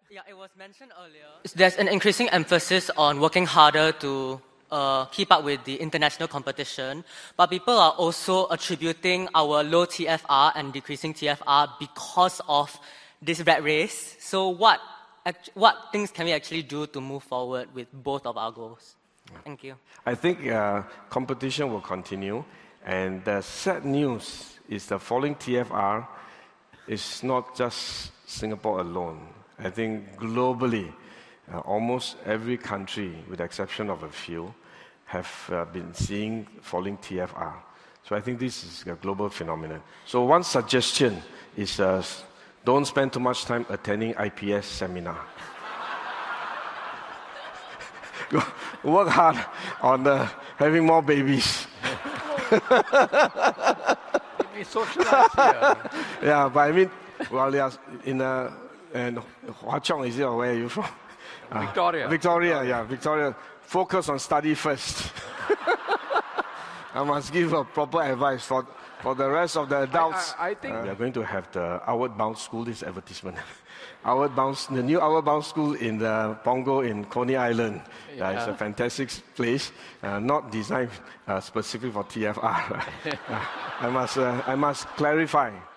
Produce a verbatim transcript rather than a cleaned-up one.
Yeah, it was mentioned earlier. There's an increasing emphasis on working harder to uh, keep up with the international competition, but people are also attributing our low T F R and decreasing T F R because of this rat race. So what, what things can we actually do to move forward with both of our goals? Thank you. I think uh, competition will continue, and the sad news is the falling T F R is not just Singapore alone. I think globally, uh, almost every country, with the exception of a few, have uh, been seeing falling T F R. So I think this is a global phenomenon. So one suggestion is uh, don't spend too much time attending I P S seminar. Work hard on uh, having more babies. We socialize here. Yeah, but I mean, well, they are in a and Hwa Chong, is it, or where are you from? Victoria. Uh, Victoria, yeah, Victoria. Focus on study first. I must give a proper advice for, for the rest of the adults. I, I, I think uh, we are going to have the Outward Bound School, this advertisement. Outward Bound, the new Outward Bound School in the Pongo in Coney Island. Yeah. Uh, it's a fantastic place, uh, not designed uh, specific for T F R. uh, I must, uh, I must clarify.